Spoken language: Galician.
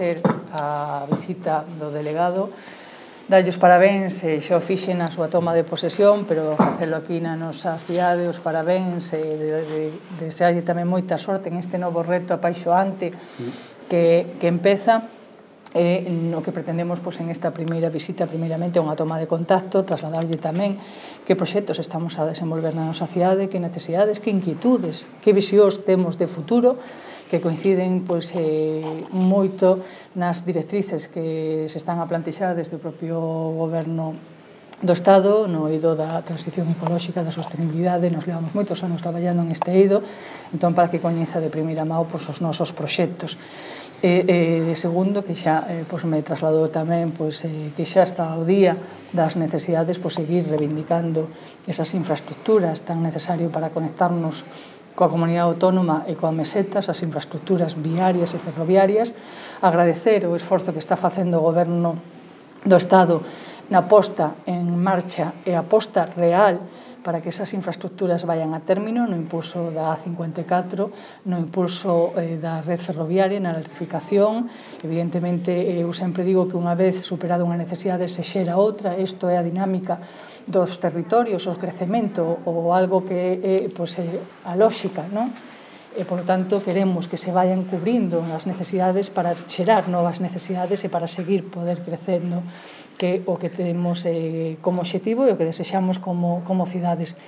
agradecer a visita do delegado, darlle os parabéns, xa o fixen na súa toma de posesión, pero facelo aquí na nosa cidade, os parabéns, desearlle tamén moita sorte en este novo reto apaixoante que empeza. O que pretendemos en esta primeira visita, primeiramente, unha toma de contacto, trasladarlle tamén que proxectos estamos a desenvolver na nosa cidade, que necesidades, que inquietudes, que visións temos de futuro, que coinciden moito nas directrices que se están a plantexar desde o propio Goberno do Estado no eido da transición ecolóxica, da sostenibilidade. Nos levamos moitos anos traballando en este eido, entón para que coñeza de primeira mão os nosos proxectos. De segundo, que xa me trasladou tamén que xa está ao día das necesidades seguir reivindicando esas infraestructuras tan necesarias para conectarnos coa comunidade autónoma e coa meseta, as infraestructuras viarias e ferroviarias. Agradecer o esforzo que está facendo o Goberno do Estado na posta en marcha e a posta real para que esas infraestructuras vayan a término, no impulso da A54, no impulso da red ferroviaria, na electrificación. Evidentemente, eu sempre digo que unha vez superada unha necesidade se xera outra. Isto é a dinámica dos territorios, o crecemento ou algo que é a lógica, non? E, por tanto, queremos que se vayan cubrindo as necesidades para xerar novas necesidades e para seguir poder crecendo, que é o que temos como obxectivo e o que desexamos como cidades.